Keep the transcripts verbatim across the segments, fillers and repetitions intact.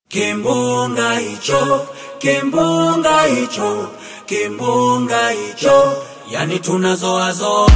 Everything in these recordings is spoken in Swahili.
Kimbunga hicho, kimbunga hicho, kimbunga hicho, yani tunazoa zoa.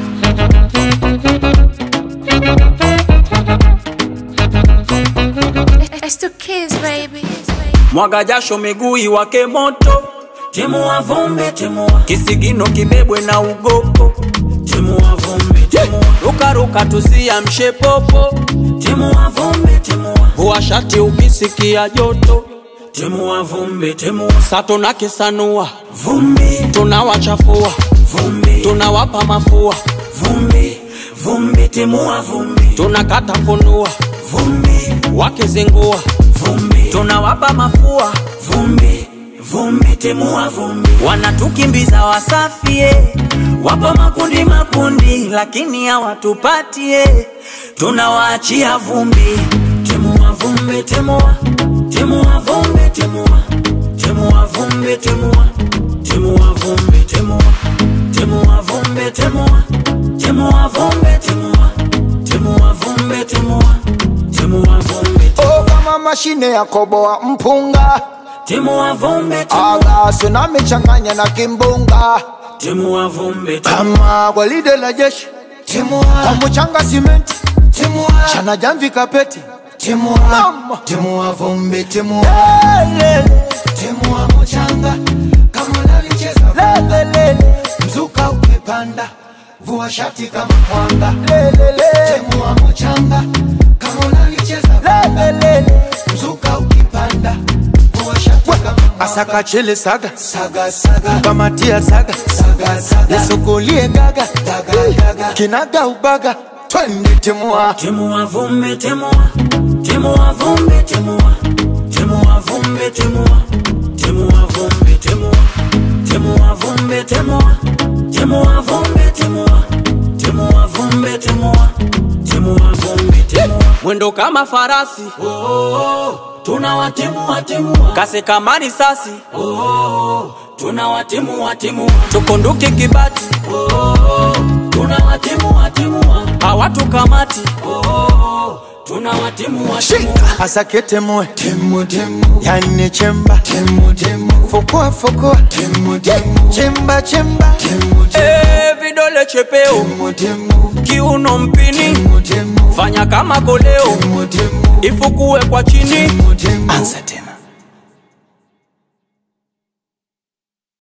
It's two kids, baby. Mwaga jasho miguu iwake moto, timua vumbi timua, kisigino kibebwe na ugoko, timua vumbi timua, ruka ruka tusiamshe popo, timua vumbi timua, vua shati ukisikia joto, timua vumbi timua, sato na kisanua vumbi, tunawachafua vumbi, tunawapa mafua vumbi, vumbi timua vumbi, tunakata funua vumbi, wakizingua vumbi, tunawapa mafua vumbi, vumbi timua vumbi. Wanatukimbiza wasafie, wapa makundi makundi, lakini hawatupatie, tunawaachia vumbi, timua vumbi timua, timua vumbi timua, timua vumbi timua, timua vumbi timua, timua vumbi timua, timua vumbi timua, timua vumbi timua, timua vumbi timua. Oh, kama mashine ya koboa mpunga, timua vumbi timua, aga tsunami changanya na kimbunga, timua vumbi timua, kama gwaride la jeshi, timua, kwa mchanga simenti, timua, chana jamvi kapeti, timua, timua vumbi timua, timua mchanga, kama unalicheza lele, mzuka ukipanda, vua shati kama mwanga, timua mchanga, kama unalicheza lele, mzuka ukipanda, vua shati kama mwanga. Asaka chile saga, saga saga, kama tia saga, saga saga, yesokolie gaga, gaga gaga, kinaga ubaga, twende timua, timua vumbi timua, timua vumbi timua, timua vumbi timua, timua vumbi timua, timua vumbi timua, timua vumbi timua, timua vumbi timua, timua vumbi timua. Mwendo kama farasi, oh, oh, oh. Tunawatimua timua, kasi kama risasi, oh, oh, oh. Tunawatimua timua, tukunduki kibati, oh, oh, oh. Tunawatimua timua, hawatukamati, oh, oh, oh. Tunawatimua timua, asake temue, temu temu, yani chemba, temu temu, fokua fokua, temu temu, chemba chemba, temu temu, eh, vidole chepeo, temu temu, kiuno mpini, temu temu, fanya kama koleo, temu temu, ifukue kwa chini, temu temu, ansa tena.